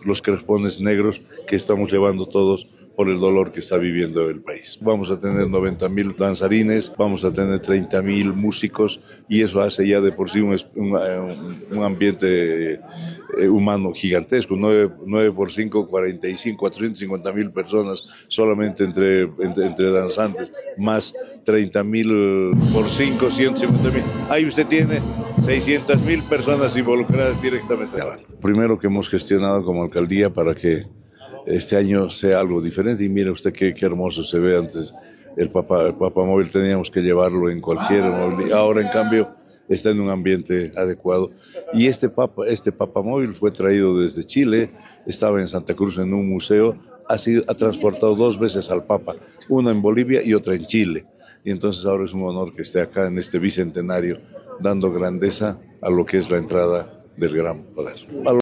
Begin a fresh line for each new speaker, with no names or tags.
los crespones negros que estamos llevando todos por el dolor que está viviendo el país. Vamos a tener 90.000 danzarines, vamos a tener 30.000 músicos y eso hace ya de por sí un ambiente humano gigantesco. 9 por 5, 45, 450.000 personas solamente entre danzantes, más 30.000 por 5, 150.000. Ahí usted tiene 600.000 personas involucradas directamente. Primero que hemos gestionado como alcaldía para que este año sea algo diferente y mire usted qué hermoso se ve antes el papamóvil, teníamos que llevarlo en cualquier móvil, ahora en cambio está en un ambiente adecuado y este papamóvil fue traído desde Chile, estaba en Santa Cruz en un museo, ha transportado 2 veces al Papa, una en Bolivia y otra en Chile, y entonces ahora es un honor que esté acá en este bicentenario dando grandeza a lo que es la entrada del Gran Poder.